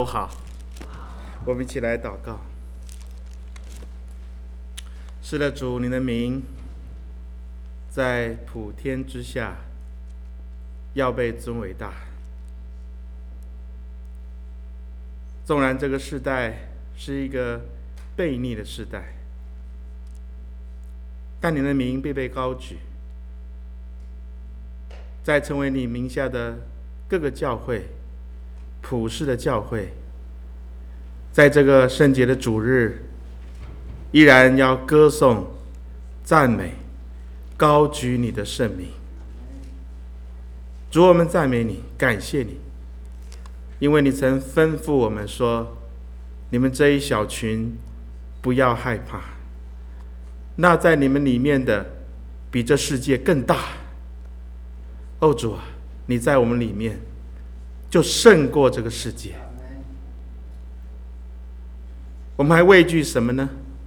好，我们一起来祷告。是的，主，你的名在普天之下要被尊为大。纵然这个世代是一个悖逆的世代，但你的名必被高举，在成为你名下的各个教会，普世的教会，在这个圣洁的主日，依然要歌颂、赞美、高举你的圣名。主，我们赞美你，感谢你，因为你曾吩咐我们说，你们这一小群不要害怕，那在你们里面的比这世界更大。哦，主啊，你在我们里面就胜过这个世界，我们还畏惧什么呢？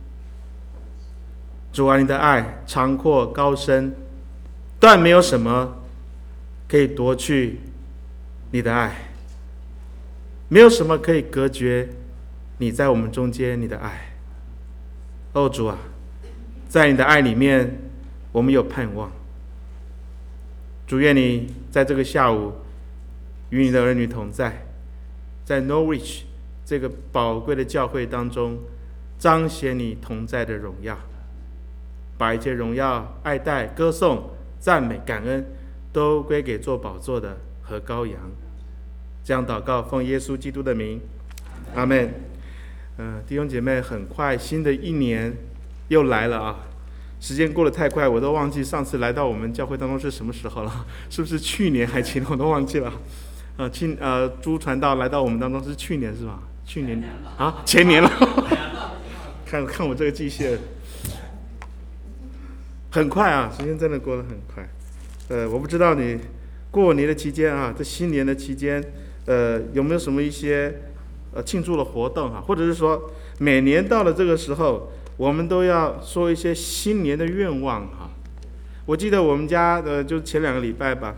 主啊，你的爱长阔高深，断没有什么可以夺去你的爱，没有什么可以隔绝你在我们中间你的爱。哦，主啊，在你的爱里面我们有盼望。主，愿你在这个下午与你的儿女同在，在 Norwich 这个宝贵的教会当中彰显你同在的荣耀，把一切荣耀、爱戴、歌颂、赞美、感恩都归给做宝座的和羔羊。这样祷告，奉耶稣基督的名，阿们。弟兄姐妹，很快新的一年又来了啊！时间过得太快，我都忘记上次来到我们教会当中是什么时候了，是不是去年还前年我都忘记了。朱传道来到我们当中是去年是吧？去年啊，前年了。看我这个记性，很快啊，时间真的过得很快。我不知道你过年的期间啊，这新年的期间，有没有什么一些庆祝的活动啊？或者是说，每年到了这个时候，我们都要说一些新年的愿望哈。我记得我们家就前2个礼拜吧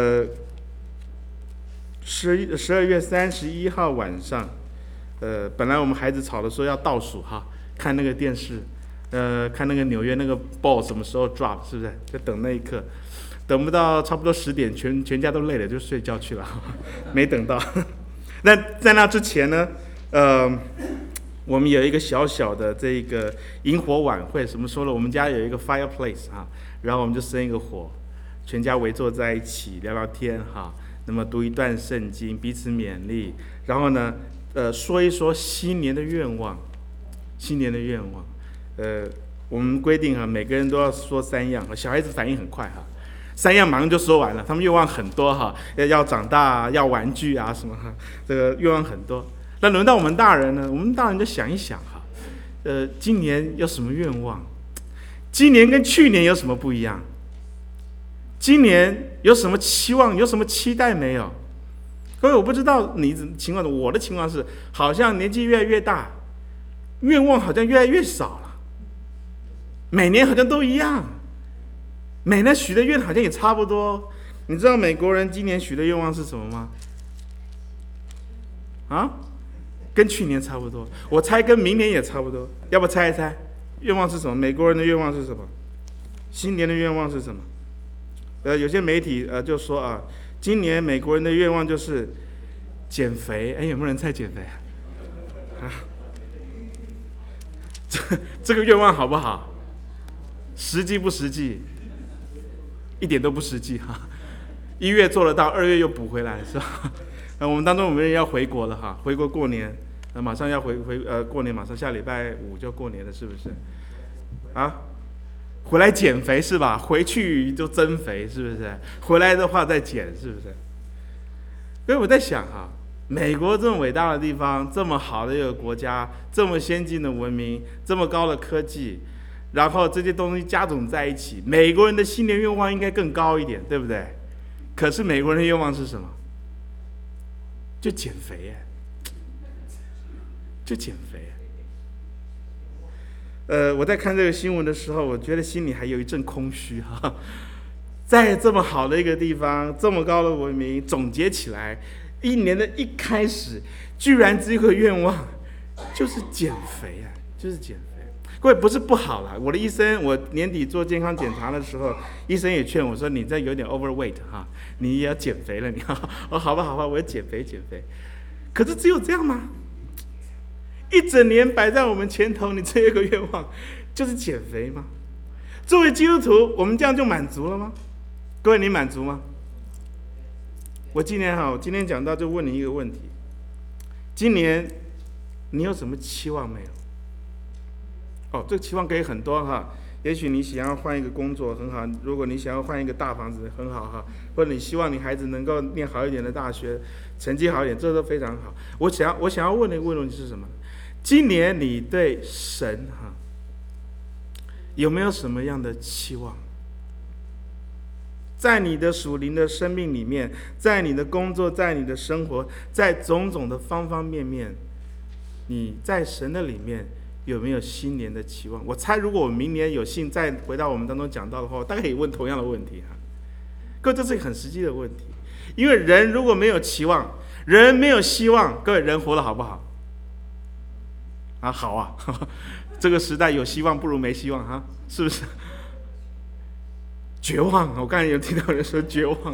，12月31号晚上，本来我们孩子吵着说要倒数哈，看那个电视，看那个纽约那个 ball 什么时候 drop， 是不是？就等那一刻，等不到差不多10点，全家都累了，就睡觉去了，没等到。那在那之前呢，我们有一个小小的这个萤火晚会，什么说呢？我们家有一个 fireplace 哈，然后我们就生一个火，全家围坐在一起聊聊天哈，那么读一段圣经，彼此勉励，然后呢，说一说新年的愿望，新年的愿望，我们规定哈，每个人都要说3样，小孩子反应很快哈，3样马上就说完了，他们愿望很多哈，要长大啊，要玩具啊什么哈，这个愿望很多。那轮到我们大人呢？我们大人就想一想哈，今年有什么愿望？今年跟去年有什么不一样？今年有什么期望？有什么期待没有？各位，我不知道你的情况，我的情况是，好像年纪越来越大，愿望好像越来越少了，每年好像都一样，每年许的愿好像也差不多。你知道美国人今年许的愿望是什么吗？啊？跟去年差不多，我猜跟明年也差不多，要不猜一猜，愿望是什么？美国人的愿望是什么？新年的愿望是什么？有些媒体就说啊，今年美国人的愿望就是减肥。有没有人猜减肥啊？这个愿望好不好？实际不实际？一点都不实际哈。1月做得到，2月又补回来，是吧？我们当中有没有人要回国了哈？回国过年，马上要过年，马上下礼拜5就过年了，是不是？啊，回来减肥是吧？回去就增肥，是不是？回来的话再减，是不是？所以我在想哈，美国这么伟大的地方，这么好的一个国家，这么先进的文明，这么高的科技，然后这些东西加总在一起，美国人的新年愿望应该更高一点，对不对？可是美国人的愿望是什么？就减肥耶，就减肥。我在看这个新闻的时候，我觉得心里还有一阵空虚哈。在这么好的一个地方，这么高的文明，总结起来，一年的一开始居然只有个愿望，就是减肥啊，就是减肥。各位不是不好啦，我的医生，我年底做健康检查的时候，医生也劝我说，你这有点 overweight 哈，你也要减肥了，你好吧，我要减肥。可是只有这样吗？一整年摆在我们前头，你只有一个愿望，就是减肥吗？作为基督徒，我们这样就满足了吗？各位，你满足吗？我今天讲到就问你一个问题：今年你有什么期望没有？这个期望可以很多哈。也许你想要换一个工作很好，如果你想要换一个大房子很好哈，或者你希望你孩子能够念好一点的大学，成绩好一点，这都非常好。我想要问的一个问题是什么？今年你对神有没有什么样的期望？在你的属灵的生命里面，在你的工作，在你的生活，在种种的方方面面，你在神的里面有没有新年的期望？我猜如果我明年有幸再回到我们当中讲到的话，大概也问同样的问题各位，这是一个很实际的问题。因为人如果没有期望，人没有希望，各位，人活得好不好？好啊，这个时代有希望不如没希望是不是？绝望，我刚才有听到人说绝望。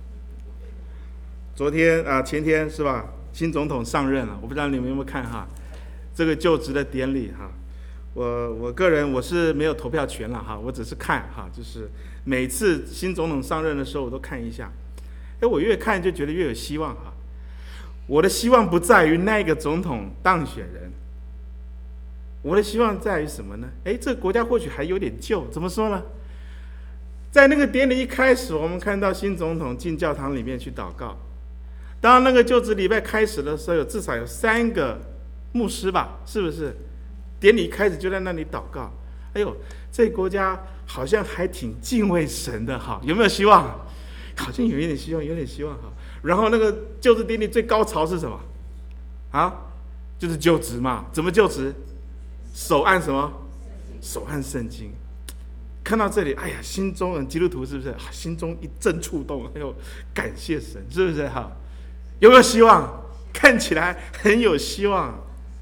昨天前天是吧？新总统上任了，我不知道你们有没有看这个就职的典礼我个人我是没有投票权了我只是看就是每次新总统上任的时候我都看一下，我越看就觉得越有希望我的希望不在于那个总统当选人，我的希望在于什么呢？这个国家或许还有点救，怎么说呢？在那个典礼一开始，我们看到新总统进教堂里面去祷告。当那个就职礼拜开始的时候，至少有3个牧师吧，是不是？典礼开始就在那里祷告。这个国家好像还挺敬畏神的有没有希望？好像有一点希望，然后那个就职典礼最高潮是什么？就是就职嘛。怎么就职？手按什么？手按圣经。看到这里，心中基督徒是不是心中一阵触动？感谢神，是不是有没有希望？看起来很有希望，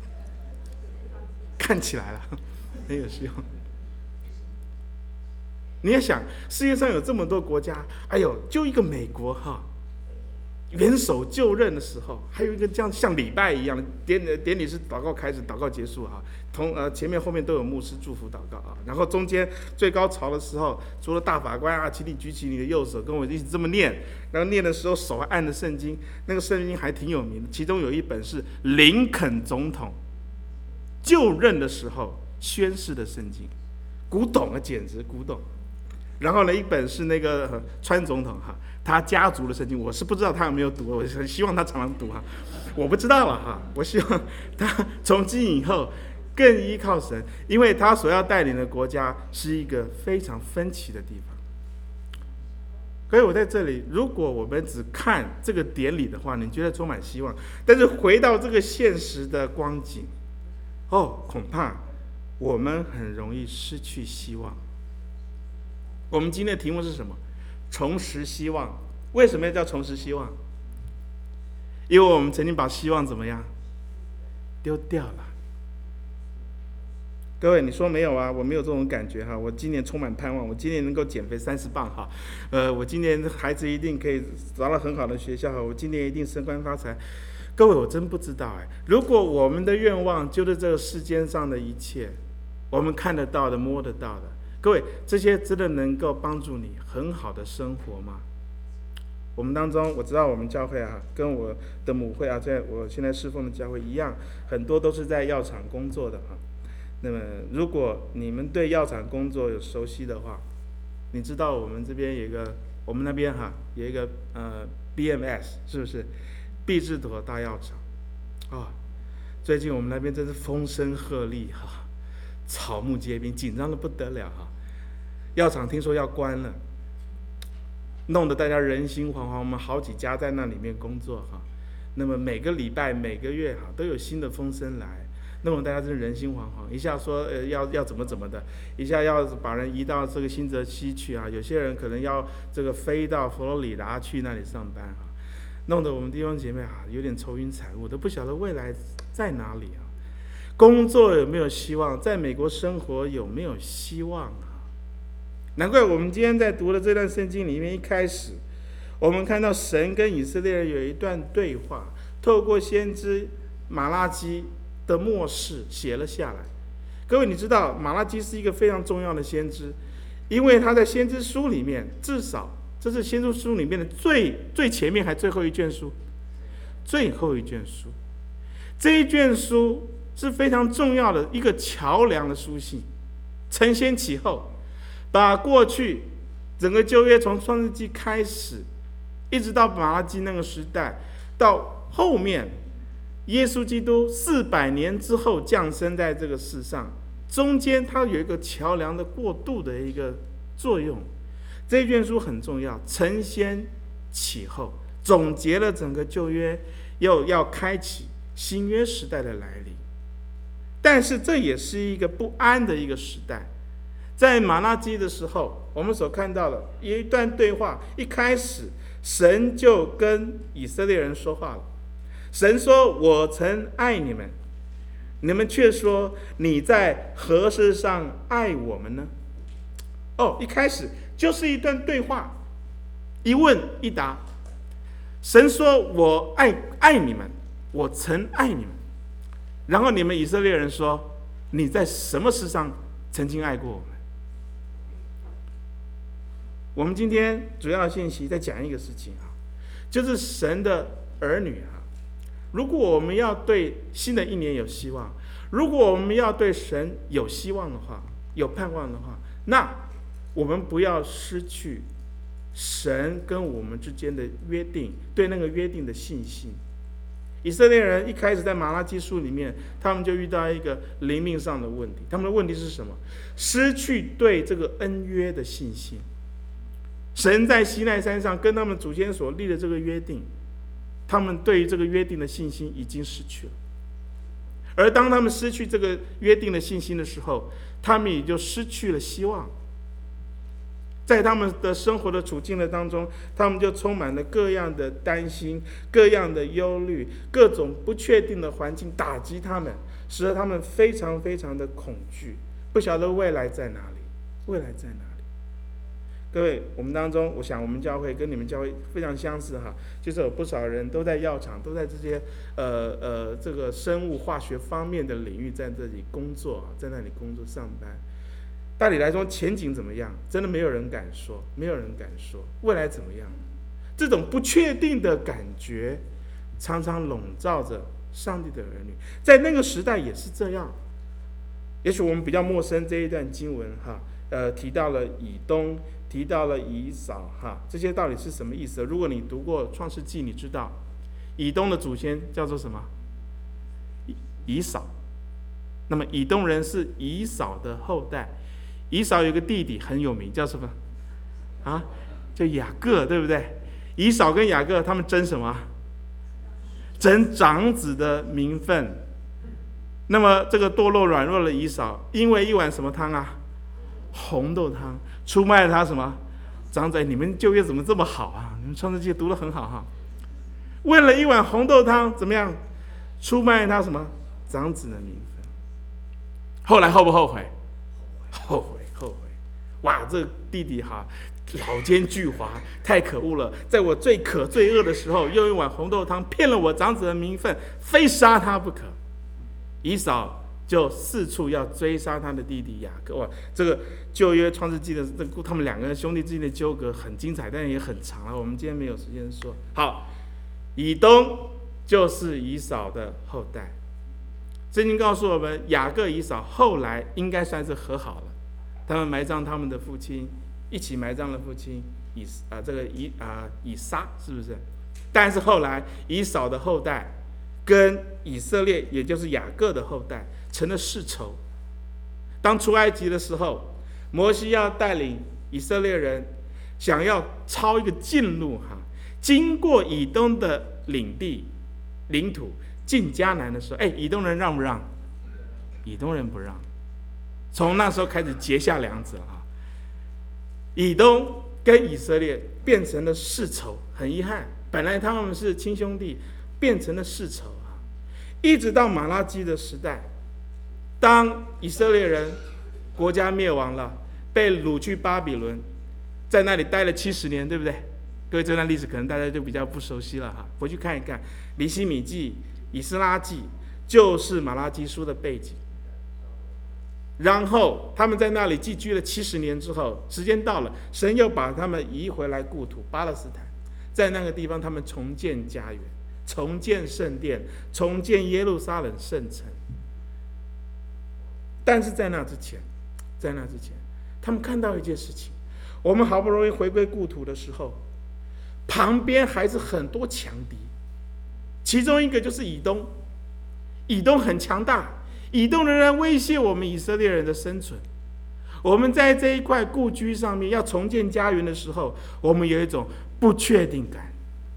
看起来了，很有希望。你也想，世界上有这么多国家，就一个美国元首就任的时候，还有一个这样像礼拜一样，典礼是祷告开始，祷告结束前面后面都有牧师祝福祷告然后中间最高潮的时候，除了大法官请你举起你的右手，跟我一起这么念，然后念的时候手还按着圣经，那个圣经还挺有名的，其中有一本是林肯总统就任的时候宣誓的圣经，古董简直古董。然后呢，一本是那个川总统他家族的圣经，我是不知道他有没有读，我很希望他常常读我不知道了我希望他从今以后更依靠神，因为他所要带领的国家是一个非常分歧的地方。所以我在这里，如果我们只看这个典礼的话，你觉得充满希望，但是回到这个现实的光景，恐怕我们很容易失去希望。我们今天的题目是什么？重拾希望。为什么要叫重拾希望？因为我们曾经把希望怎么样丢掉了。各位，你说没有我没有这种感觉我今年充满盼望，我今年能够减肥30磅我今年孩子一定可以找到很好的学校我今年一定升官发财。各位，我真不知道如果我们的愿望就是这个世间上的一切，我们看得到的摸得到的，各位，这些真的能够帮助你很好的生活吗？我们当中，我知道我们教会跟我的母会在我现在侍奉的教会一样，很多都是在药厂工作的那么，如果你们对药厂工作有熟悉的话，你知道我们这边有一个，我们那边有一个BMS， 是不是？毕志妥大药厂最近我们那边真是风声鹤唳草木皆兵，紧张的不得了药厂听说要关了，弄得大家人心惶惶。我们好几家在那里面工作那么每个礼拜每个月都有新的风声来，那么大家真是人心惶惶。一下说要怎么的，一下要把人移到这个新泽西去有些人可能要这个飞到佛罗里达去那里上班弄得我们弟兄姐妹有点愁云惨雾，都不晓得未来在哪里啊？工作有没有希望？在美国生活有没有希望啊？难怪我们今天在读的这段圣经里面，一开始我们看到神跟以色列人有一段对话，透过先知马拉基的默示写了下来。各位，你知道马拉基是一个非常重要的先知，因为他在先知书里面，至少这是先知书里面的最前面还最后一卷书，最后一卷书。这一卷书是非常重要的一个桥梁的书信，承先启后，把过去整个旧约从创世纪开始，一直到马拉基那个时代，到后面耶稣基督400年之后降生在这个世上，中间它有一个桥梁的过渡的一个作用。这一卷书很重要，承先启后，总结了整个旧约，又要开启新约时代的来临。但是这也是一个不安的一个时代。在马拉基的时候，我们所看到的有一段对话，一开始神就跟以色列人说话了。神说：我曾爱你们，你们却说你在何事上爱我们呢？一开始就是一段对话，一问一答。神说：我爱你们，我曾爱你们。然后你们以色列人说：你在什么事上曾经爱过我们？我们今天主要的信息在讲一个事情就是神的儿女如果我们要对新的一年有希望，如果我们要对神有希望的话，有盼望的话，那我们不要失去神跟我们之间的约定，对那个约定的信心。以色列人一开始在马拉基书里面，他们就遇到一个灵命上的问题。他们的问题是什么？失去对这个恩约的信心。神在西奈山上跟他们祖先所立的这个约定，他们对于这个约定的信心已经失去了。而当他们失去这个约定的信心的时候，他们也就失去了希望。在他们的生活的处境的当中，他们就充满了各样的担心，各样的忧虑，各种不确定的环境打击他们，使得他们非常非常的恐惧，不晓得未来在哪里，未来在哪里。各位，我们当中，我想我们教会跟你们教会非常相似就是有不少人都在药厂，都在这些这个生物化学方面的领域在这里工作，在那里工作上班。大体来说，前景怎么样？真的没有人敢说，没有人敢说未来怎么样。这种不确定的感觉，常常笼罩着上帝的儿女。在那个时代也是这样。也许我们比较陌生这一段经文提到了以东，提到了以扫这些到底是什么意思？如果你读过创世纪，你知道以东的祖先叫做什么？以扫。那么以东人是以扫的后代。以扫有个弟弟很有名，叫什么叫雅各，对不对？以扫跟雅各他们争什么？争长子的名分。那么这个堕落软弱的以扫，因为一碗什么汤红豆汤，出卖了他什么？长子。你们旧约怎么这么好你们创世纪读得很好为了一碗红豆汤怎么样？出卖他什么？长子的名分。后来后不后悔？后悔。哇，这弟弟老奸巨猾，太可恶了！在我最渴最饿的时候，用一碗红豆汤骗了我长子的名分，非杀他不可。以扫就四处要追杀他的弟弟雅各。哇，这个旧约创世纪的他们两个兄弟之间的纠葛很精彩，但也很长了。我们今天没有时间说。好，以东就是以扫的后代。圣经告诉我们，雅各以扫后来应该算是和好了。他们埋葬他们的父亲，一起埋葬了父亲以撒，是不是？但是后来以扫的后代跟以色列，也就是雅各的后代，成了世仇。当出埃及的时候，摩西要带领以色列人想要抄一个近路经过以东的领土进迦南的时候，以东人让不让？以东人不让。从那时候开始结下梁子了以东跟以色列变成了世仇，很遗憾。 本来他们是亲兄弟，变成了世仇啊！一直到马拉基的时代，当以色列人国家灭亡了，被掳去巴比伦，在那里待了70年，对不对？各位这段历史可能大家就比较不熟悉了哈，回去看一看《尼希米记》《以斯拉记》，就是马拉基书的背景。然后他们在那里寄居了70年之后，时间到了，神又把他们移回来故土巴勒斯坦，在那个地方他们重建家园，重建圣殿，重建耶路撒冷圣城。但是在那之前，他们看到一件事情：我们好不容易回归故土的时候，旁边还是很多强敌，其中一个就是以东。以东很强大，以东仍然威胁我们以色列人的生存。我们在这一块故居上面要重建家园的时候，我们有一种不确定感。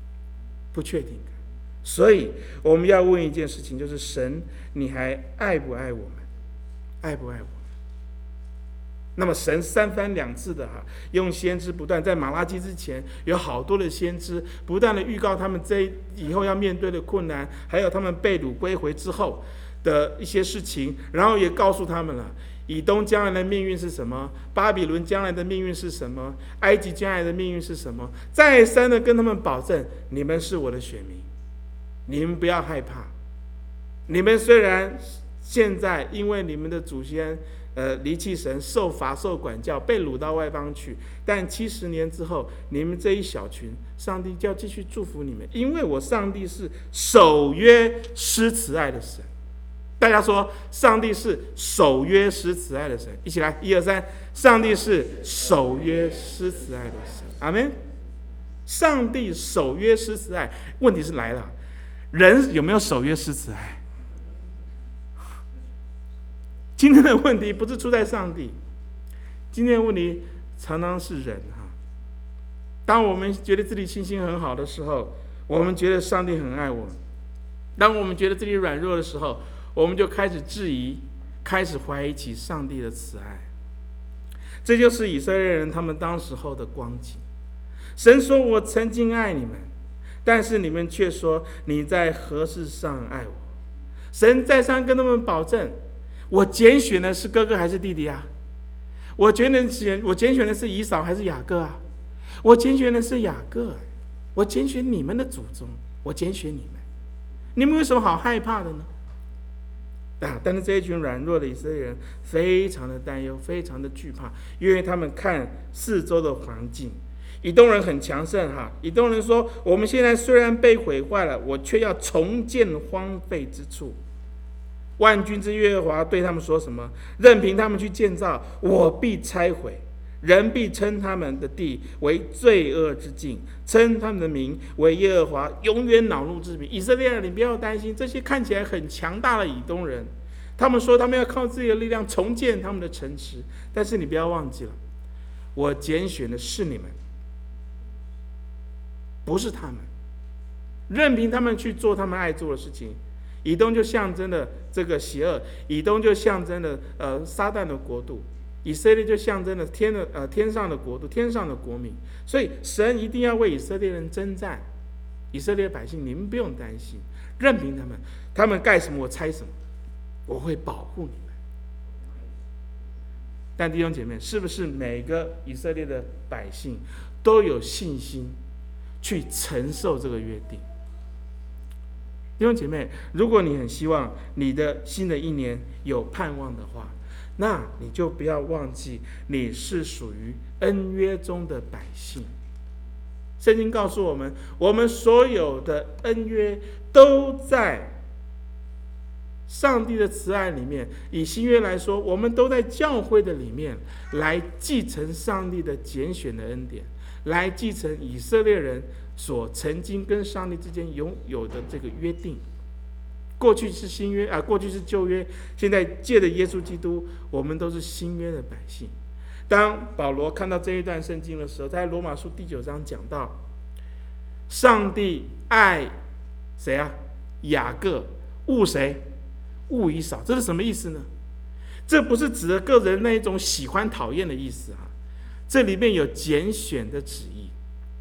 所以我们要问一件事情，就是神，你还爱不爱我们？爱不爱我们？那么神3番2次的用先知不断，在马拉基之前有好多的先知不断的预告他们这以后要面对的困难，还有他们被掳归回之后的一些事情，然后也告诉他们了以东将来的命运是什么，巴比伦将来的命运是什么，埃及将来的命运是什么，再三的跟他们保证，你们是我的选民，你们不要害怕。你们虽然现在因为你们的祖先离弃神，受罚受管教，被掳到外邦去，但70年之后，你们这一小群，上帝就要继续祝福你们，因为我上帝是守约施慈爱的神。大家说，上帝是守约施慈爱的神，一起来，1、2、3，上帝是守约施慈爱的神，阿们。上帝守约施慈爱，问题是来了，人有没有守约施慈爱？今天的问题不是出在上帝，今天的问题常常是人哈。当我们觉得自己信心很好的时候，我们觉得上帝很爱我们；当我们觉得自己软弱的时候，我们就开始质疑，开始怀疑起上帝的慈爱。这就是以色列人他们当时候的光景。神说：“我曾经爱你们，但是你们却说你在何事上爱我？”神再三跟他们保证。我拣选的是哥哥还是弟弟啊？我拣选的是以扫还是雅各啊？我拣选的是雅各，我拣选你们的祖宗，我拣选你们，你们有什么好害怕的呢？但是这一群软弱的以色列人非常的担忧，非常的惧怕，因为他们看四周的环境。以东人很强盛哈，以东人说：“我们现在虽然被毁坏了，我却要重建荒废之处。”万军之耶和华对他们说什么？任凭他们去建造，我必拆毁。人必称他们的地为罪恶之境，称他们的名为耶和华永远恼怒之名。以色列人，你不要担心，这些看起来很强大的以东人，他们说他们要靠自己的力量重建他们的城池，但是你不要忘记了，我拣选的是你们，不是他们。任凭他们去做他们爱做的事情。以东就象征了这个邪恶，以东就象征了撒旦的国度，以色列就象征了天上的国度，天上的国民。所以神一定要为以色列人征战，以色列百姓你们不用担心，任凭他们干什么我拆什么，我会保护你们。但弟兄姐妹，是不是每个以色列的百姓都有信心去承受这个约定？弟兄姐妹，如果你很希望你的新的一年有盼望的话，那你就不要忘记你是属于恩约中的百姓。圣经告诉我们，我们所有的恩约都在上帝的慈爱里面。以新约来说，我们都在教会的里面来继承上帝的拣选的恩典，来继承以色列人所曾经跟上帝之间拥有的这个约定。过去是新约过去是旧约，现在借着耶稣基督，我们都是新约的百姓。当保罗看到这一段圣经的时候，在罗马书第9章讲到，上帝爱谁啊？雅各，恶谁？恶以扫。这是什么意思呢？这不是指的个人那一种喜欢讨厌的意思啊，这里面有拣选的旨意。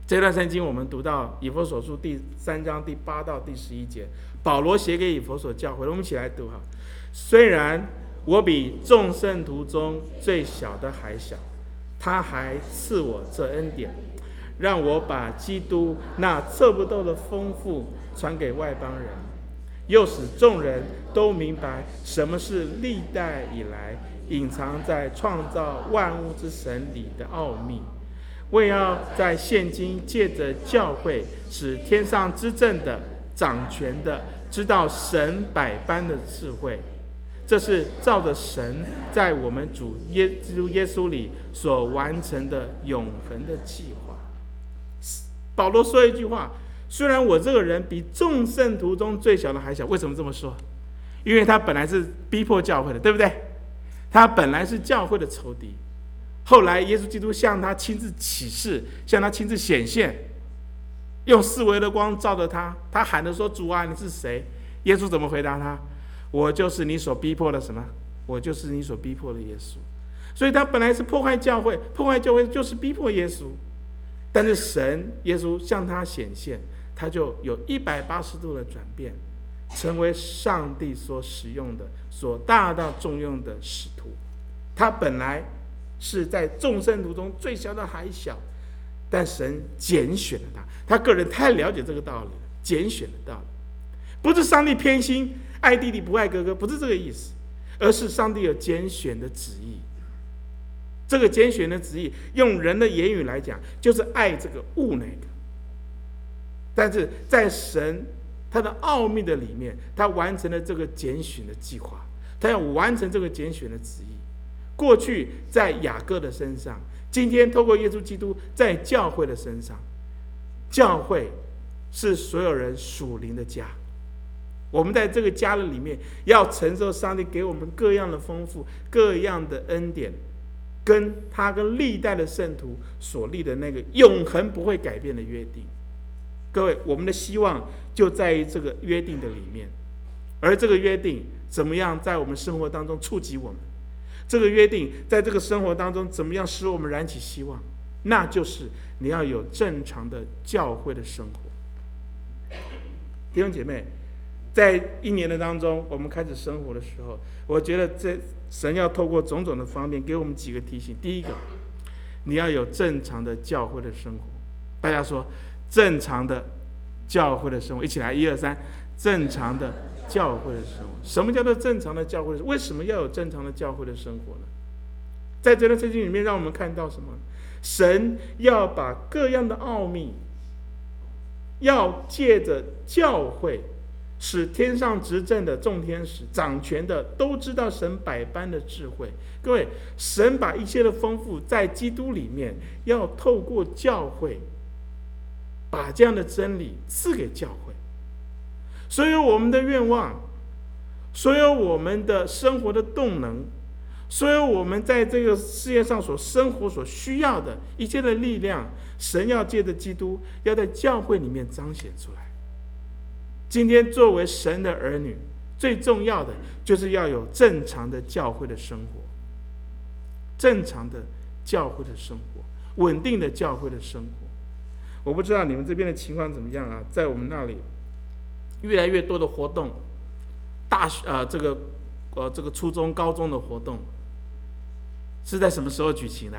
这段圣经我们读到以弗所书第3章第8到第11节，保罗写给以弗所教会，我们一起来读哈。虽然我比众圣徒中最小的还小，他还赐我这恩典，让我把基督那测不透的丰富传给外邦人，又使众人都明白什么是历代以来隐藏在创造万物之神里的奥秘，为要在现今借着教会，使天上之正的、掌权的知道神百般的智慧。这是照着神在我们主耶稣里所完成的永恒的计划。保罗说一句话，虽然我这个人比众圣徒中最小的还小，为什么这么说？因为他本来是逼迫教会的，对不对？他本来是教会的仇敌，后来耶稣基督向他亲自启示，向他亲自显现，用四维的光照着他，他喊着说：主啊，你是谁？耶稣怎么回答他？我就是你所逼迫的什么？我就是你所逼迫的耶稣。所以他本来是破坏教会，破坏教会就是逼迫耶稣。但是神耶稣向他显现，他就有180度的转变，成为上帝所使用的、所大大重用的使徒。他本来是在众圣徒中最小的还小，但神拣选了他。他个人太了解这个道理了，拣选的道理，不是上帝偏心，爱弟弟不爱哥哥，不是这个意思，而是上帝有拣选的旨意。这个拣选的旨意，用人的言语来讲，就是爱这个恶那个。但是在神他的奥秘的里面，他完成了这个拣选的计划，他要完成这个拣选的旨意。过去在雅各的身上，今天透过耶稣基督在教会的身上。教会是所有人属灵的家，我们在这个家的里面，要承受上帝给我们各样的丰富、各样的恩典，跟他跟历代的圣徒所立的那个永恒不会改变的约定。各位，我们的希望就在于这个约定的里面，而这个约定怎么样在我们生活当中触及我们？这个约定在这个生活当中怎么样使我们燃起希望？那就是你要有正常的教会的生活。弟兄姐妹，在一年的当中，我们开始生活的时候，我觉得这神要透过种种的方面给我们几个提醒。第一个，你要有正常的教会的生活。大家说，正常的教会的生活，一起来，1、2、3，正常的教会的生活。什么叫做正常的教会的生活？为什么要有正常的教会的生活呢？在这段圣经里面，让我们看到什么？神要把各样的奥秘，要借着教会，使天上执政的众天使、掌权的都知道神百般的智慧。各位，神把一切的丰富在基督里面，要透过教会，把这样的真理赐给教会。所有我们的愿望，所有我们的生活的动能，所有我们在这个世界上所生活所需要的一切的力量，神要借着基督，要在教会里面彰显出来。今天作为神的儿女，最重要的就是要有正常的教会的生活，正常的教会的生活，稳定的教会的生活。我不知道你们这边的情况怎么样啊？在我们那里，越来越多的活动，这个初中、高中的活动，是在什么时候举行的？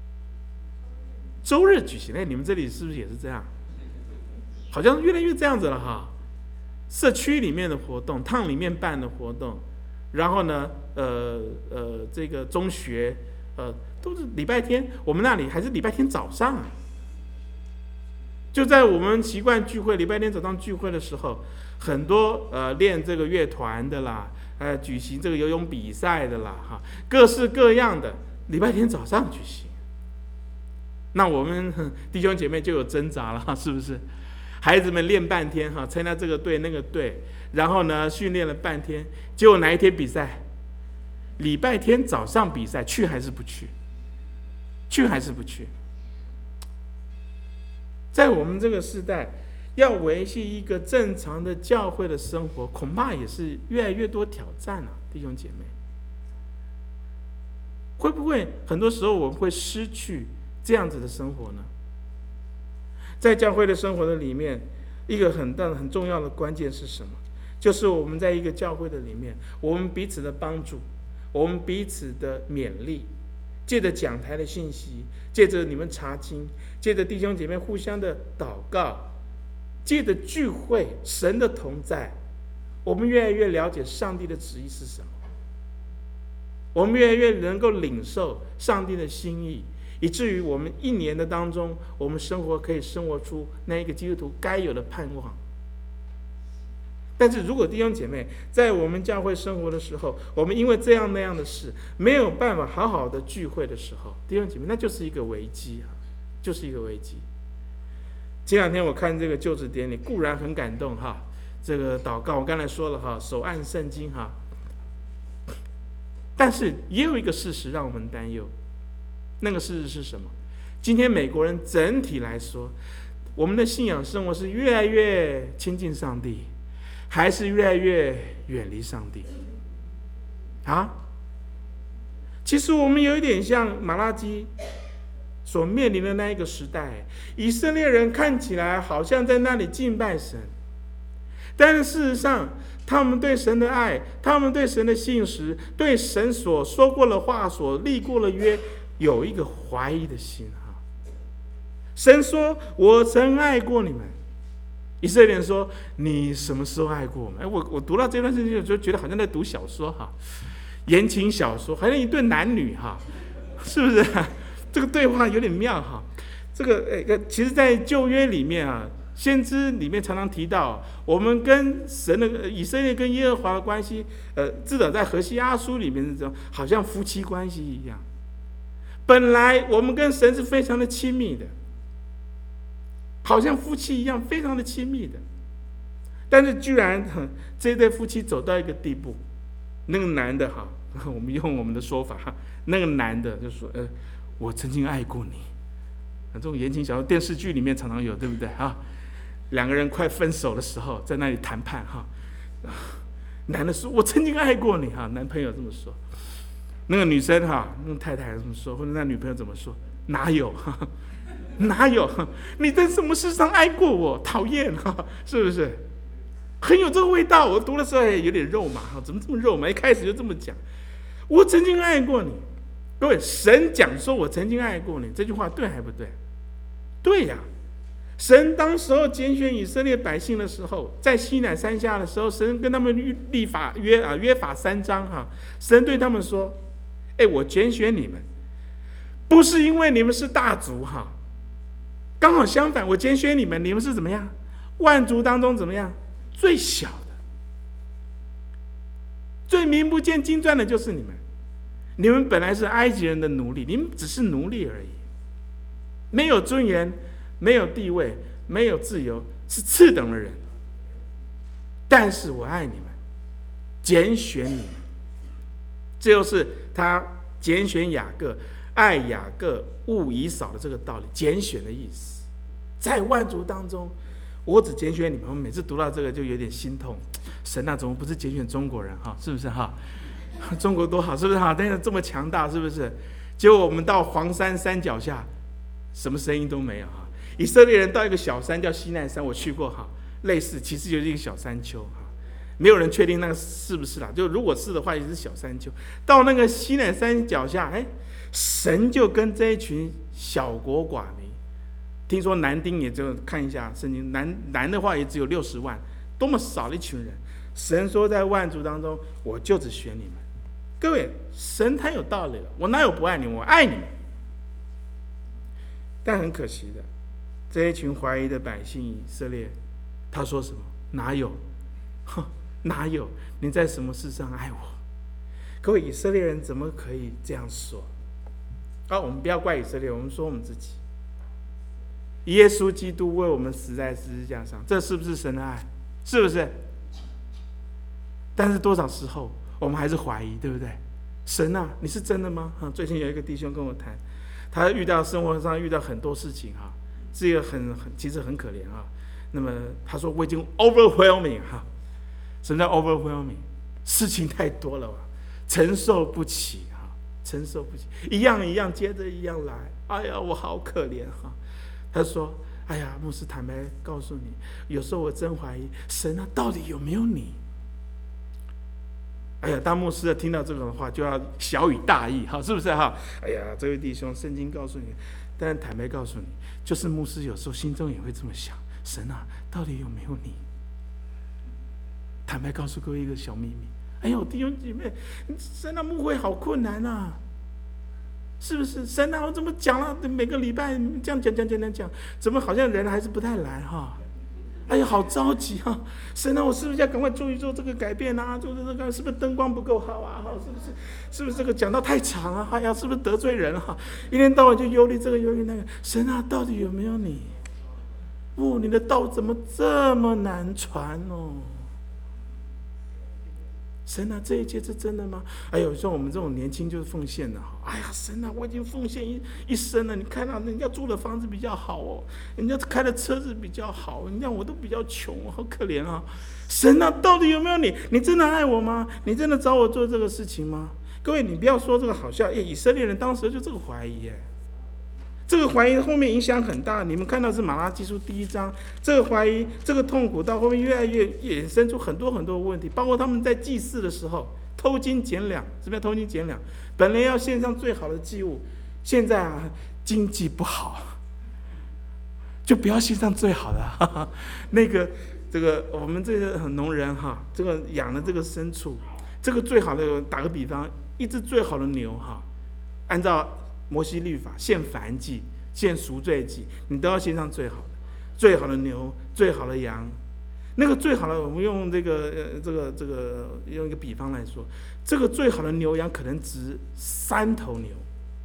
周日举行。你们这里是不是也是这样？好像越来越这样子了哈。社区里面的活动，堂里面办的活动，然后呢，这个中学，都是礼拜天，我们那里还是礼拜天早上啊。就在我们习惯聚会，礼拜天早上聚会的时候，很多练这个乐团的啦，举行这个游泳比赛的啦，哈，各式各样的，礼拜天早上举行。那我们弟兄姐妹就有挣扎了，是不是？孩子们练半天哈，参加这个队那个队，然后呢训练了半天，结果哪一天比赛？礼拜天早上比赛，去还是不去？去还是不去？在我们这个时代，要维系一个正常的教会的生活，恐怕也是越来越多挑战啊，弟兄姐妹。会不会很多时候我们会失去这样子的生活呢？ 在教会的生活的里面，一个很重要的关键是什么？就是我们在一个教会的里面，我们彼此的帮助，我们彼此的勉励，借着讲台的信息，借着你们查经，借着弟兄姐妹互相的祷告，借着聚会，神的同在，我们越来越了解上帝的旨意是什么，我们越来越能够领受上帝的心意，以至于我们一年的当中，我们生活可以生活出那一个基督徒该有的盼望。但是如果弟兄姐妹在我们教会生活的时候，我们因为这样那样的事没有办法好好的聚会的时候，弟兄姐妹，那就是一个危机啊，就是一个危机。前两天我看这个就职典礼，固然很感动哈，这个祷告我刚才说了哈，手按圣经哈，但是也有一个事实让我们担忧，那个事实是什么？今天美国人整体来说，我们的信仰生活是越来越亲近上帝，还是越来越远离上帝啊？其实我们有一点像马拉基所面临的那一个时代，以色列人看起来好像在那里敬拜神，但是事实上他们对神的爱，他们对神的信实，对神所说过的话，所立过的约，有一个怀疑的心哈。神说我曾爱过你们，以色列人说你什么时候爱过我们？我读到这段圣经就觉得好像在读小说哈，言情小说，好像一对男女哈，是不是？这个对话有点妙哈。这个其实在旧约里面啊，先知里面常常提到，我们跟神的以色列跟耶和华的关系，至少在何西阿书里面是这种，好像夫妻关系一样。本来我们跟神是非常的亲密的，好像夫妻一样非常的亲密的，但是居然这对夫妻走到一个地步，那个男的哈，我们用我们的说法哈，那个男的就说我曾经爱过你。这种言情小说电视剧里面常常有，对不对啊？两个人快分手的时候在那里谈判哈，男的说我曾经爱过你哈，男朋友这么说，那个女生哈，那个太太这么说，或者那女朋友怎么说？哪有哪有？你在什么事上爱过我？讨厌哈，是不是？很有这个味道。我读的时候有点肉麻哈，怎么这么肉麻？一开始就这么讲，我曾经爱过你。各位，神讲说我曾经爱过你，这句话对还不对？对呀。神当时候拣选以色列百姓的时候，在西乃山下的时候，神跟他们立法约法3章哈，神对他们说：我拣选你们，不是因为你们是大族哈，刚好相反，我拣选你们，你们是怎么样？万族当中怎么样？最小的，最名不见经传的就是你们。你们本来是埃及人的奴隶，你们只是奴隶而已，没有尊严，没有地位，没有自由，是次等的人。但是我爱你们，拣选你们，这就是他拣选雅各、爱雅各、恶以扫的这个道理，拣选的意思。在万族当中，我只拣选你们。我每次读到这个就有点心痛，神啊，怎么不是拣选中国人哈？是不是哈？中国多好，是不是哈？但是这么强大，是不是？结果我们到黄山山脚下，什么声音都没有哈。以色列人到一个小山叫西奈山，我去过哈，类似，其实就是一个小山丘哈，没有人确定那个是不是啦。就如果是的话，也是小山丘。到那个西奈山脚下，神就跟这一群小国寡民，听说男丁也就看一下圣经，男的话也只有60万，多么少的一群人。神说在万族当中，我就只选你们。各位，神太有道理了，我哪有不爱你们？我爱你们。但很可惜的，这一群怀疑的百姓以色列，他说什么？哪有？哪有？你在什么事上爱我？各位，以色列人怎么可以这样说？我们不要怪以色列，我们说我们自己。耶稣基督为我们死在十字架上，这是不是神的爱？是不是？但是多少时候我们还是怀疑，对不对？神啊，你是真的吗？最近有一个弟兄跟我谈，他生活上遇到很多事情哈，是一个其实很可怜哈。那么他说我已经 overwhelming 哈，什么叫 overwhelming？ 事情太多了吧，承受不起哈，承受不起，一样一样接着一样来，哎呀，我好可怜哈。他说哎呀，牧师坦白告诉你，有时候我真怀疑神啊，到底有没有你？哎呀，当牧师听到这种话就要小以大义，好，是不是哈？哎呀，这位弟兄，圣经告诉你，但坦白告诉你，就是牧师有时候心中也会这么想：神啊，到底有没有你？坦白告诉各位一个小秘密，哎呦，弟兄姐妹，神啊，牧会好困难啊！是不是？神啊，我怎么讲了？每个礼拜这样讲，怎么好像人还是不太来哈？哎呀，好着急啊！神啊，我是不是要赶快做这个改变啊？做这个是不是灯光不够好啊？是不是这个讲到太长啊？哎呀，是不是得罪人啊？一天到晚就忧虑这个忧虑那个。神啊，到底有没有你？你的道怎么这么难传哦？神啊，这一切是真的吗？哎呦，像我们这种年轻就是奉献的，哎呀，神啊，我已经奉献一生了。你看到人家住的房子比较好哦，人家开的车子比较好，你看我都比较穷，好可怜啊！神啊，到底有没有你？你真的爱我吗？你真的找我做这个事情吗？各位，你不要说这个好笑，以色列人当时就这个怀疑耶。这个怀疑后面影响很大，你们看到是马拉基书第1章，这个怀疑、这个痛苦到后面越来越衍生出很多很多问题，包括他们在祭祀的时候偷斤减两，是不是偷斤减两？本来要献上最好的祭物，现在啊经济不好，就不要献上最好的。这个我们这个农人哈，这个养的这个牲畜，这个最好的，打个比方，一只最好的牛哈，按照摩西律法，献燔祭、献赎罪祭，你都要献上最好的，最好的牛、最好的羊。那个最好的，我们用这个用一个比方来说，这个最好的牛羊可能值3头牛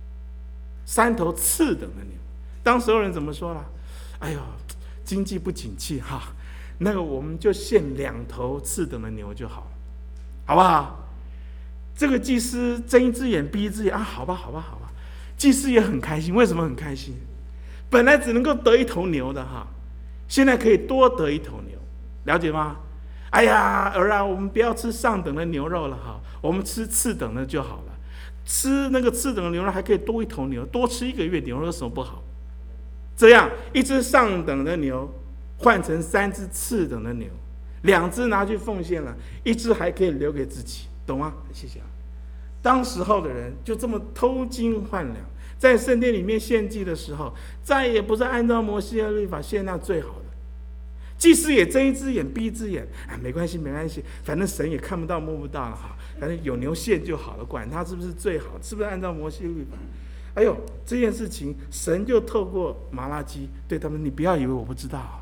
，3头次等的牛。当时候人怎么说了？哎呦，经济不景气哈，那个我们就献2头次等的牛就好了，好不好？这个祭司睁一只眼闭一只眼啊，好吧。祭司也很开心，为什么很开心？本来只能够得1头牛的哈，现在可以多得1头牛，了解吗？哎呀，儿啊，我们不要吃上等的牛肉了哈，我们吃次等的就好了。吃那个次等的牛肉还可以多1头牛，多吃1个月牛肉有什么不好？这样1只上等的牛换成3只次等的牛，2只拿去奉献了，1只还可以留给自己，懂吗？谢谢啊。当时候的人就这么偷斤换两，在圣殿里面献祭的时候，再也不是按照摩西的律法献那最好的。祭司也睁一只眼闭一只眼，没关系，反正神也看不到摸不到了哈，反正有牛献就好了，管他是不是最好，是不是按照摩西的律法。哎呦，这件事情神就透过马拉基对他们，你不要以为我不知道。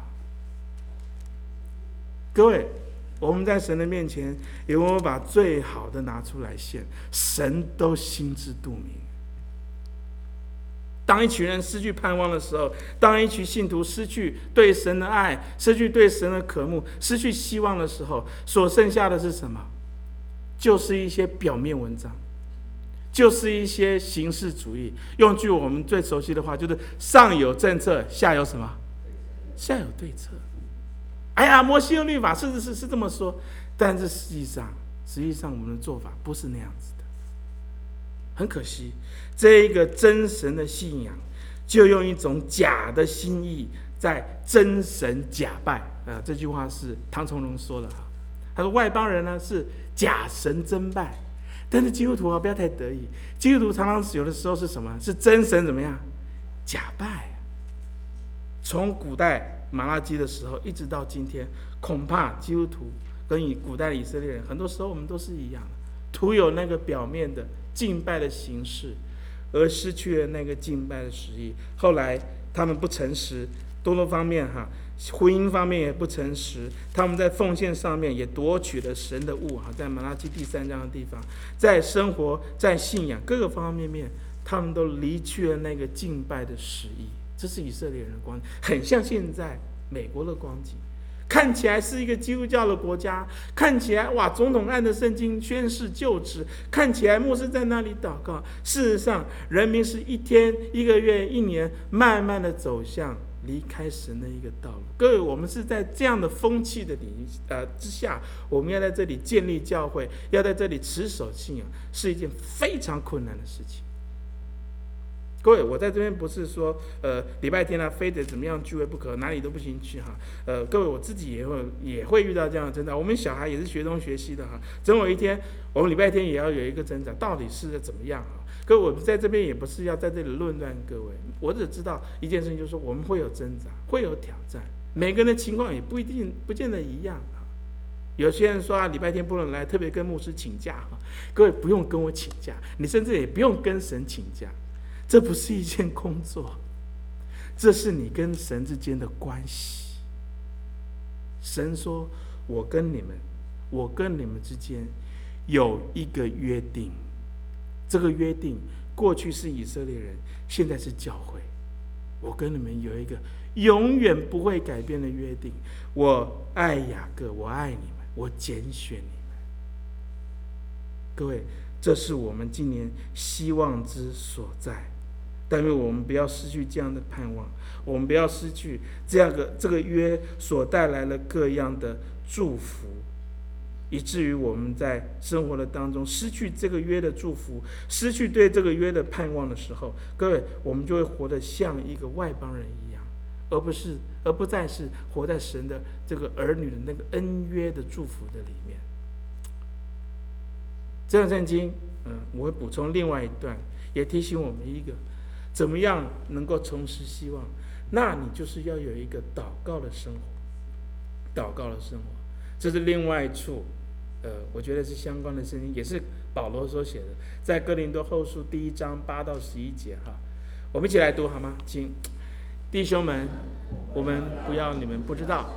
各位，我们在神的面前有没有把最好的拿出来献？神都心知肚明。当一群人失去盼望的时候，当一群信徒失去对神的爱，失去对神的渴慕，失去希望的时候，所剩下的是什么？就是一些表面文章，就是一些形式主义。用句我们最熟悉的话，就是上有政策，下有什么？下有对策。哎呀，摩西的律法是这么说，但是实际上我们的做法不是那样子的。很可惜，这个真神的信仰就用一种假的心意在真神假拜。这句话是唐从容说的哈。他说外邦人呢是假神真拜，但是基督徒不要太得意，基督徒常常有的时候是什么？是真神怎么样？假拜。从古代马拉基的时候一直到今天，恐怕基督徒跟古代的以色列人很多时候我们都是一样的，徒有那个表面的敬拜的形式，而失去了那个敬拜的实意。后来他们不诚实，多方面婚姻方面也不诚实，他们在奉献上面也夺取了神的物在马拉基第3章的地方，在生活在信仰各个方方面面，他们都离去了那个敬拜的实意。这是以色列人的光景，很像现在美国的光景。看起来是一个基督教的国家，看起来哇，总统按着圣经宣誓就职，看起来牧师在那里祷告。事实上，人民是1天、1个月、1年，慢慢的走向离开神的一个道路。各位，我们是在这样的风气的之下，我们要在这里建立教会，要在这里持守信仰，是一件非常困难的事情。 各位，我在这边不是说，礼拜天非得怎么样聚会不可，哪里都不行去哈。各位，我自己也会遇到这样的挣扎。我们小孩也是学东学西的哈。总有一天，我们礼拜天也要有一个挣扎，到底是怎么样哈？各位，我们在这边也不是要在这里论断各位，我只知道一件事情，就是说我们会有挣扎，会有挑战，每个人的情况也不见得一样哈。有些人说礼拜天不能来，特别跟牧师请假哈。各位不用跟我请假，你甚至也不用跟神请假。这不是一件工作，这是你跟神之间的关系。神说我跟你们之间有一个约定，这个约定过去是以色列人，现在是教会。我跟你们有一个永远不会改变的约定，我爱雅各，我爱你们，我拣选你们。各位，这是我们今年希望之所在。但愿我们不要失去这样的盼望，我们不要失去这个约所带来了各样的祝福，以至于我们在生活的当中失去这个约的祝福，失去对这个约的盼望的时候，各位，我们就会活得像一个外邦人一样，而不再是活在神的这个儿女的那个恩约的祝福的里面。这段圣经，我会补充另外一段，也提醒我们一个。怎么样能够重拾希望？那你就是要有一个祷告的生活。祷告的生活，这是另外一处，我觉得是相关的圣经，也是保罗所写的，在哥林多后书1章8到11节哈。我们一起来读好吗？请弟兄们，我们不要你们不知道。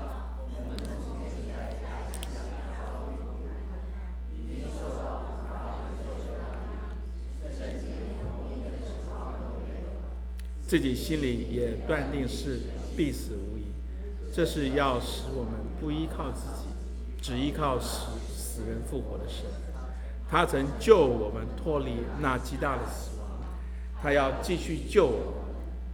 自己心里也断定是必死无疑，这是要使我们不依靠自己，只依靠使死人复活的神。他曾救我们脱离那极大的死亡，他要继续救我们。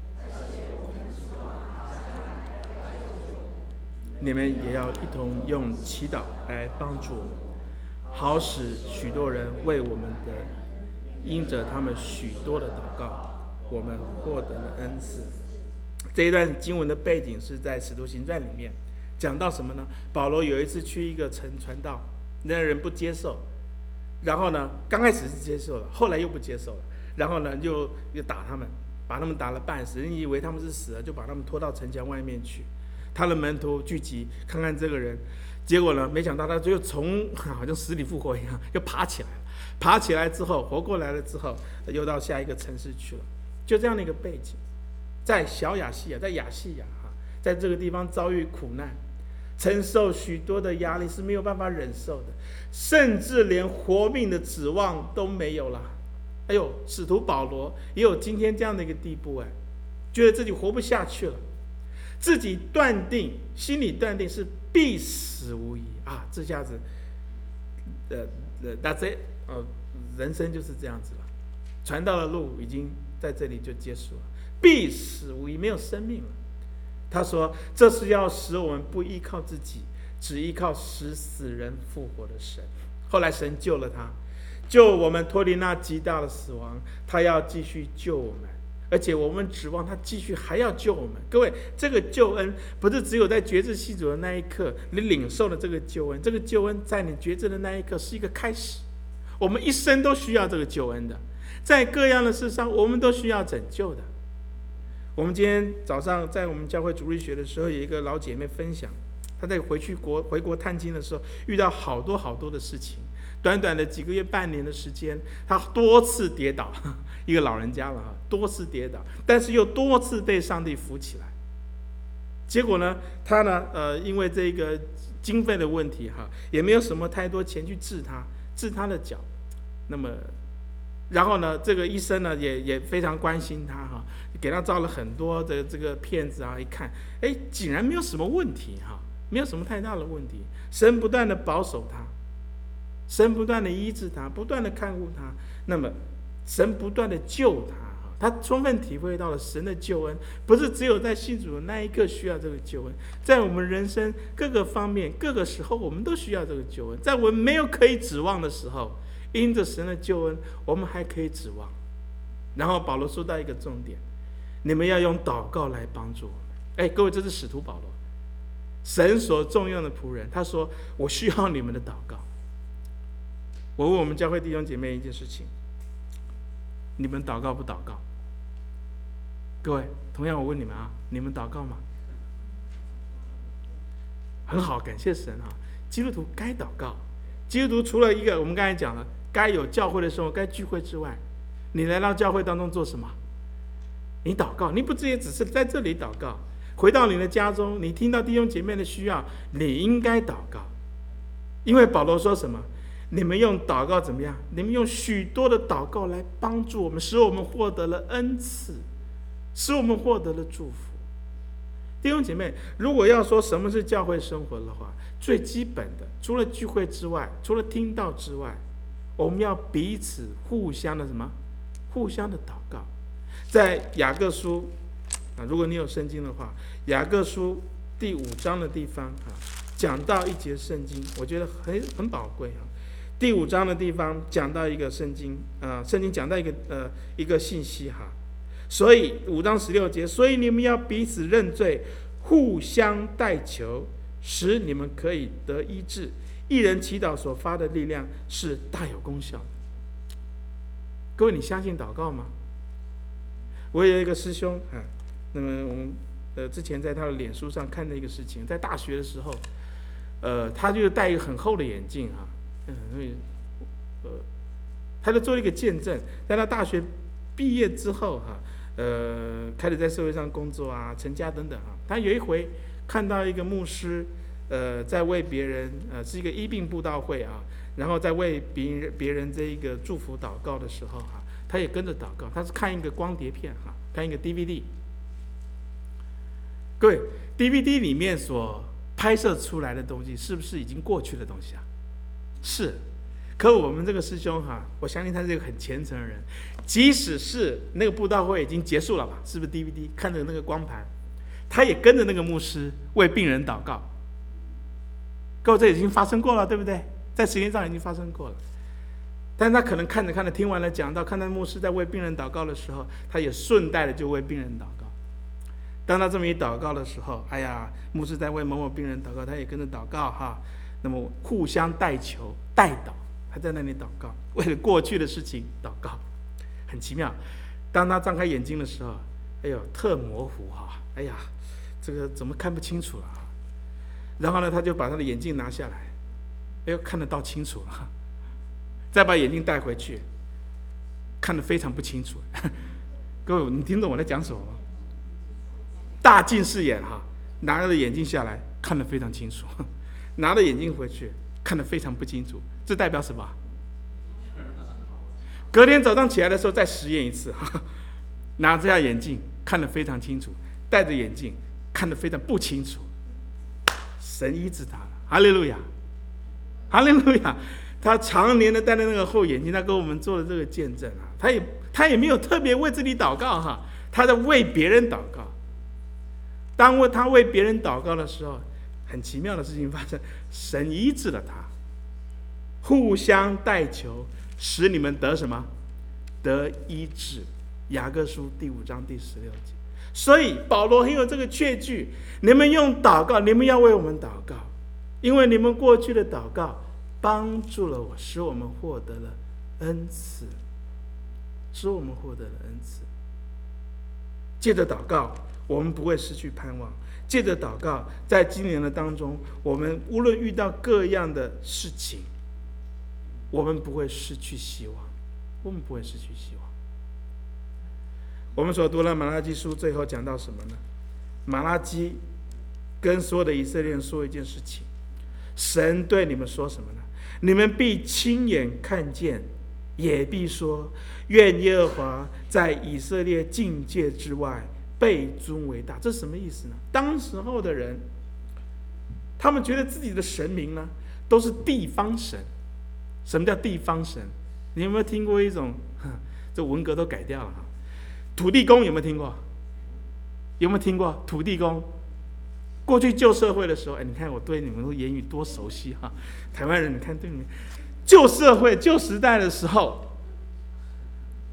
你们也要一同用祈祷来帮助我们，好使许多人为我们的因着他们许多的祷告，我们获得了恩赐。这一段经文的背景是在《使徒行传》里面，讲到什么呢？保罗有一次去一个城传道，那人不接受，然后呢，刚开始是接受了，后来又不接受了，然后呢，就打他们，把他们打了半死，人以为他们是死了，就把他们拖到城墙外面去。他的门徒聚集看看这个人，结果呢，没想到他就好像死里复活一样，又爬起来了。爬起来之后，活过来了之后，又到下一个城市去了。就这样的一个背景，在小亚细亚，在亚细亚在这个地方遭遇苦难，承受许多的压力是没有办法忍受的，甚至连活命的指望都没有了。哎呦，使徒保罗也有今天这样的一个地步，觉得自己活不下去了，自己心里断定是必死无疑啊！这下子，人生就是这样子了。传道的路已经在这里就结束了，必死无疑，没有生命了。他说，这是要使我们不依靠自己，只依靠使死人复活的神。后来神救了他，救我们脱离那极大的死亡，他要继续救我们，而且我们指望他继续还要救我们。各位，这个救恩不是只有在决志信主的那一刻你领受了这个救恩，这个救恩在你决志的那一刻是一个开始。我们一生都需要这个救恩的，在各样的事上我们都需要拯救的。我们今天早上在我们教会主日学的时候，有一个老姐妹分享，她在回国探亲的时候，遇到好多的事情，短短的几个月半年的时间，她多次跌倒，一个老人家了多次跌倒，但是又多次被上帝扶起来。结果呢，她呢因为这个经费的问题也没有什么太多钱去治她的脚。那么然后呢，这个医生呢也非常关心他给他照了很多的这个片子一看，竟然没有什么问题没有什么太大的问题。神不断的保守他，神不断的医治他，不断的看顾他，那么神不断的救他，他充分体会到了神的救恩，不是只有在信主的那一刻需要这个救恩，在我们人生各个方面各个时候我们都需要这个救恩。在我们没有可以指望的时候，因着神的救恩，我们还可以指望。 然后保罗说到一个重点，你们要用祷告来帮助我们。各位，这是使徒保罗，神所重用的仆人，他说我需要你们的祷告。我问我们教会弟兄姐妹一件事情，你们祷告不祷告？各位，同样我问你们你们祷告吗？很好，感谢神基督徒该祷告。基督徒除了一个我们刚才讲了该有教会的时候该聚会之外，你来到教会当中做什么？你祷告。你不只是在这里祷告，回到你的家中，你听到弟兄姐妹的需要，你应该祷告。因为保罗说什么？你们用祷告怎么样？你们用许多的祷告来帮助我们，使我们获得了恩赐，使我们获得了祝福。弟兄姐妹，如果要说什么是教会生活的话，最基本的，除了聚会之外，除了听道之外，我们要彼此互相的什么？互相的祷告。在雅各书如果你有圣经的话，雅各书第5章的地方讲到一节圣经，我觉得很宝贵第5章的地方讲到一个圣经讲到一个信息所以5章16节，所以你们要彼此认罪，互相代求，使你们可以得医治。一人祈祷所发的力量是大有功效的。各位，你相信祷告吗？我有一个师兄那么我们之前在他的脸书上看到一个事情，在大学的时候他就戴一个很厚的眼镜他就做了一个见证，在他大学毕业之后开始在社会上工作成家等等他有一回看到一个牧师在为别人是一个医病布道会然后在为别人这一个祝福祷告的时候他也跟着祷告。他是看一个光碟片看一个 DVD。 各位， DVD 里面所拍摄出来的东西是不是已经过去的东西是。可我们这个师兄我相信他是一个很虔诚的人，即使是那个布道会已经结束了吧，是不是 DVD 看着那个光盘，他也跟着那个牧师为病人祷告。各位，这已经发生过了，对不对？在时间上已经发生过了。但是他可能看着听完了讲道，看到牧师在为病人祷告的时候，他也顺带的就为病人祷告。当他这么一祷告的时候，牧师在为某某病人祷告，他也跟着祷告那么互相代求代祷，他在那里祷告，为了过去的事情祷告。很奇妙，当他张开眼睛的时候，特模糊这个怎么看不清楚了然后呢，他就把他的眼镜拿下来，看得到清楚了，再把眼镜带回去，看得非常不清楚。各位，你听懂我在讲什么吗？大近视眼拿着眼镜下来看得非常清楚，拿着眼镜回去看得非常不清楚，这代表什么？隔天早上起来的时候再实验一次，拿着眼镜看得非常清楚，戴着眼镜看得非常不清楚。神医治他了，哈利路亚，哈利路亚！他常年的戴着那个厚眼镜，他跟我们做了这个见证他也没有特别为自己祷告他在为别人祷告。当他为别人祷告的时候，很奇妙的事情发生，神医治了他。互相代求，使你们得什么？得医治。雅各书第5章第16节。所以保罗很有这个确据，你们用祷告，你们要为我们祷告，因为你们过去的祷告帮助了我，使我们获得了恩赐，使我们获得了恩赐。借着祷告，我们不会失去盼望。借着祷告，在今年的当中，我们无论遇到各样的事情，我们不会失去希望，我们不会失去希望。我们所读的马拉基书最后讲到什么呢？马拉基跟所有的以色列人说一件事情，神对你们说什么呢？你们必亲眼看见，也必说，愿耶和华在以色列境界之外被尊为大。这是什么意思呢？当时候的人，他们觉得自己的神明呢都是地方神。什么叫地方神？你有没有听过一种这文革都改掉了土地公？有没有听过？有没有听过土地公？过去旧社会的时候，你看我对你们的言语多熟悉台湾人，你看对你们旧社会旧时代的时候，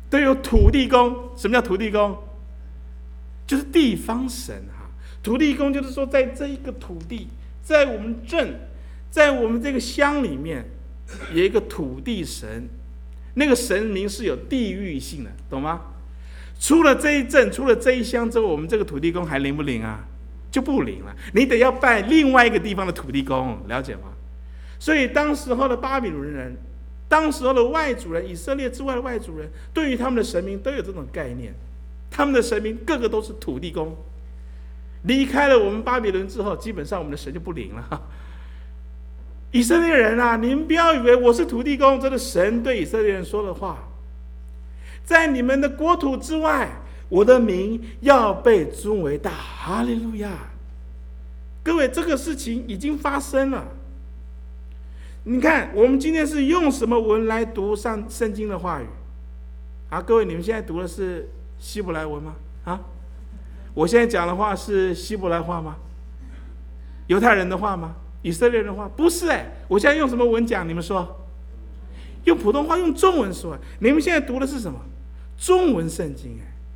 都有土地公。什么叫土地公？就是地方神哈。土地公就是说，在这一个土地，在我们镇，在我们这个乡里面，有一个土地神，那个神明是有地域性的，懂吗？出了这一镇，出了这一乡之后，我们这个土地公还灵不灵啊？就不灵了，你得要拜另外一个地方的土地公，了解吗？所以当时候的巴比伦人，当时候的外族人，以色列之外的外族人，对于他们的神明都有这种概念，他们的神明个个都是土地公。离开了我们巴比伦之后，基本上我们的神就不灵了。以色列人啊，你们不要以为我是土地公，这个神对以色列人说的话，在你们的国土之外，我的名要被尊为大。哈利路亚！各位，这个事情已经发生了。你看，我们今天是用什么文来读圣经的话语啊？各位，你们现在读的是希伯来文吗？啊？我现在讲的话是希伯来话吗？犹太人的话吗？以色列人的话？不是我现在用什么文讲？你们说？用普通话，用中文说。你们现在读的是什么？中文圣经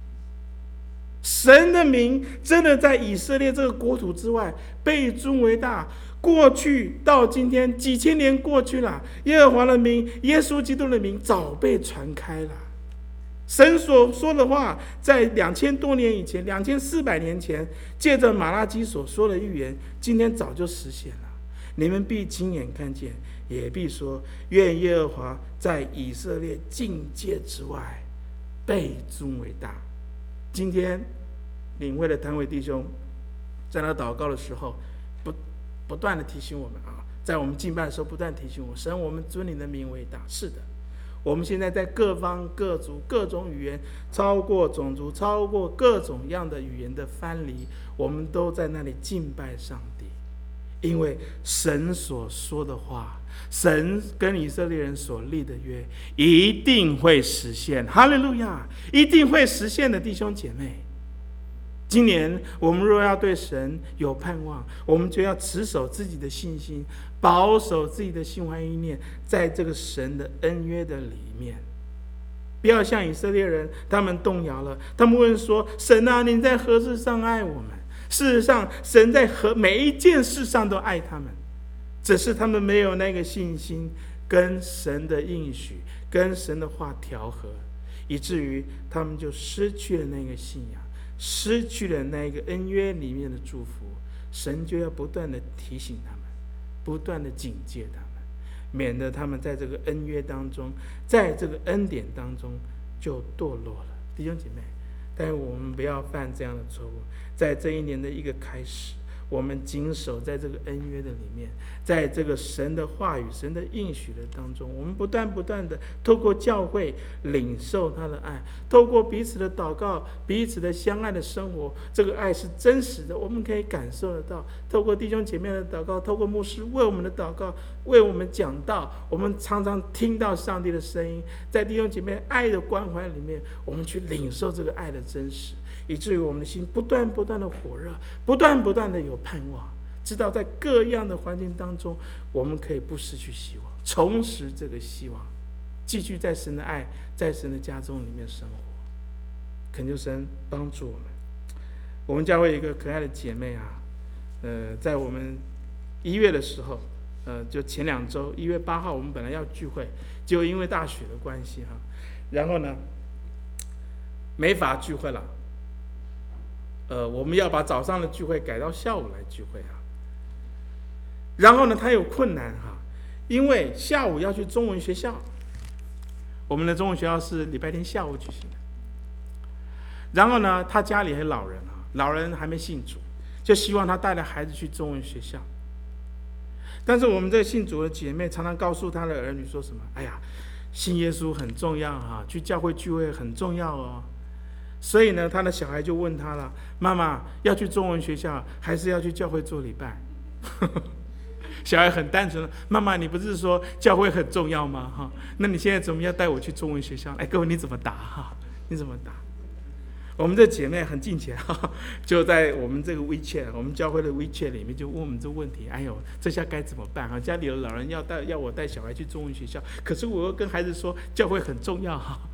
神的名真的在以色列这个国土之外被尊为大。过去到今天几千年过去了，耶和华的名，耶稣基督的名早被传开了。神所说的话，在2000多年以前，2400年前，借着马拉基所说的预言，今天早就实现了。你们必亲眼看见，也必说，愿耶和华在以色列境界之外被尊为大。今天领会的摊位弟兄在那祷告的时候，不断的提醒我们在我们敬拜的时候不断提醒我，神，我们尊你的名为大。是的，我们现在在各方各族各种语言，超过种族，超过各种样的语言的藩篱，我们都在那里敬拜上帝。因为神所说的话，神跟以色列人所立的约一定会实现。哈利路亚！一定会实现的，弟兄姐妹。今年我们若要对神有盼望，我们就要持守自己的信心，保守自己的心怀意念，在这个神的恩约的里面。不要像以色列人，他们动摇了，他们问说，神啊，你在何事上爱我们？事实上，神在每一件事上都爱他们，只是他们没有那个信心跟神的应许，跟神的话调和，以至于他们就失去了那个信仰，失去了那个恩约里面的祝福。神就要不断的提醒他们，不断的警戒他们，免得他们在这个恩约当中，在这个恩典当中就堕落了。弟兄姐妹，但是我们不要犯这样的错误。在这一年的一个开始，我们谨守在这个恩约的里面，在这个神的话语、神的应许的当中，我们不断的透过教会领受他的爱，透过彼此的祷告、彼此的相爱的生活，这个爱是真实的，我们可以感受得到。透过弟兄姐妹的祷告，透过牧师为我们的祷告，为我们讲道，我们常常听到上帝的声音，在弟兄姐妹爱的关怀里面，我们去领受这个爱的真实，以至于我们的心不断的火热，不断的有盼望，知道在各样的环境当中，我们可以不失去希望，重拾这个希望，继续在神的爱，在神的家中里面生活。恳求神帮助我们。我们教会有一个可爱的姐妹在我们1月的时候，就前2周1月8号，我们本来要聚会，就因为大雪的关系然后呢没法聚会了。我们要把早上的聚会改到下午来聚会然后呢，他有困难因为下午要去中文学校，我们的中文学校是礼拜天下午举行的。然后呢，他家里还有老人老人还没信主，就希望他带着孩子去中文学校。但是我们这个信主的姐妹常常告诉他的儿女说什么？哎呀，信耶稣很重要去教会聚会很重要哦。所以呢，他的小孩就问他了：妈妈，要去中文学校，还是要去教会做礼拜？小孩很单纯，妈妈，你不是说教会很重要吗？那你现在怎么要带我去中文学校？各位你怎么答？你怎么答？我们这姐妹很敬虔就在我们这个 WeChat， 我们教会的 WeChat 里面就问我们这个问题：哎呦，这下该怎么办家里的老人要我带小孩去中文学校，可是我又跟孩子说教会很重要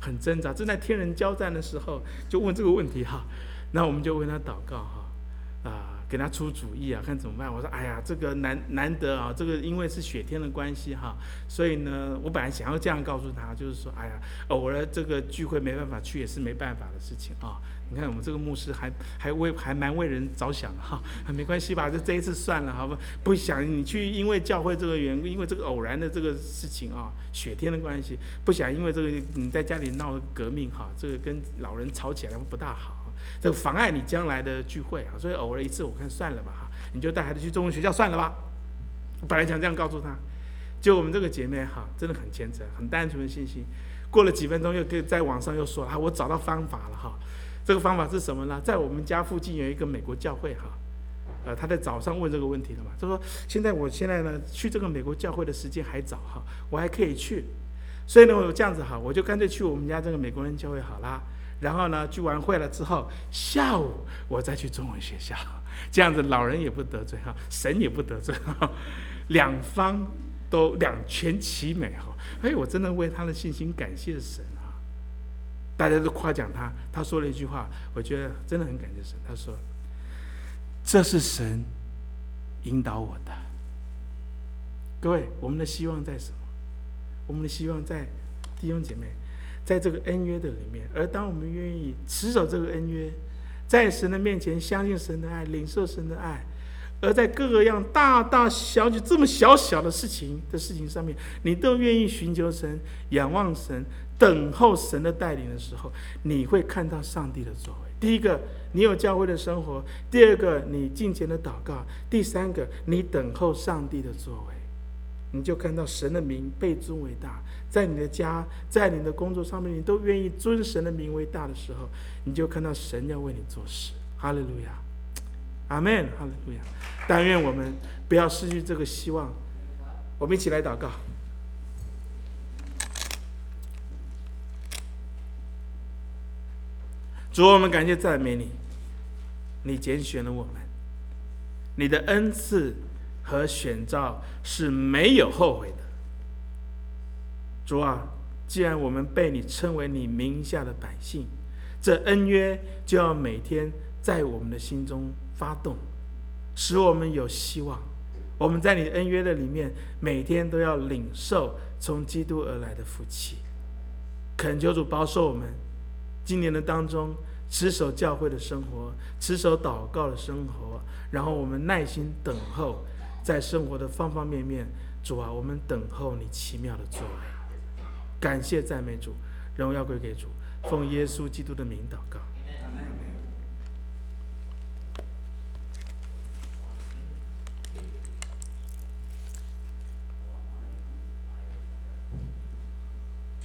很挣扎，正在天人交战的时候，就问这个问题哈。那我们就为他祷告哈，给他出主意啊，看怎么办。我说，哎呀，这个难得啊，这个因为是雪天的关系哈，所以呢，我本来想要这样告诉他，就是说，哎呀，偶尔这个聚会没办法去也是没办法的事情啊。你看我们这个牧师还蛮为人着想的哈，没关系吧，就这一次算了，好吧？不想你去因为教会这个缘故，因为这个偶然的这个事情啊，雪天的关系，不想因为这个你在家里闹革命哈，这个跟老人吵起来不大好。这个妨碍你将来的聚会啊，所以偶尔一次我看算了吧哈，你就带孩子去中文学校算了吧。我本来想这样告诉他，就我们这个姐妹哈，真的很虔诚，很单纯的信心。过了几分钟又在网上又说我找到方法了哈。这个方法是什么呢？在我们家附近有一个美国教会哈，他在早上问这个问题了嘛，他说我现在呢去这个美国教会的时间还早哈，我还可以去，所以呢我这样子哈，我就干脆去我们家这个美国人教会好啦。然后呢，聚完会了之后，下午我再去中文学校，这样子老人也不得罪哈，神也不得罪哈，两方都两全其美哈。我真的为他的信心感谢神啊！大家都夸奖他，他说了一句话，我觉得真的很感谢神。他说：“这是神引导我的。”各位，我们的希望在什么？我们的希望在弟兄姐妹。在这个恩约的里面，而当我们愿意持守这个恩约，在神的面前相信神的爱，领受神的爱，而在各个样大大小小这么小小的事情上面，你都愿意寻求神、仰望神、等候神的带领的时候，你会看到上帝的作为。第一个，你有教会的生活；第二个，你敬虔的祷告；第三个，你等候上帝的作为。你就看到神的名被尊为大，在你的家，在你的工作上面，你都愿意尊神的名为大的时候，你就看到神要为你做事。哈利路亚，阿们，哈利路亚。但愿我们不要失去这个希望。我们一起来祷告。主，我们感谢赞美你，你拣选了我们，你的恩赐和选召是没有后悔的。主啊，既然我们被你称为你名下的百姓，这恩约就要每天在我们的心中发动，使我们有希望。我们在你的恩约的里面，每天都要领受从基督而来的福气。恳求主保守我们今年的当中，持守教会的生活，持守祷告的生活，然后我们耐心等候，在生活的方方面面，主啊，我们等候你奇妙的作为。感谢赞美主，荣耀归给主，奉耶稣基督的名祷告。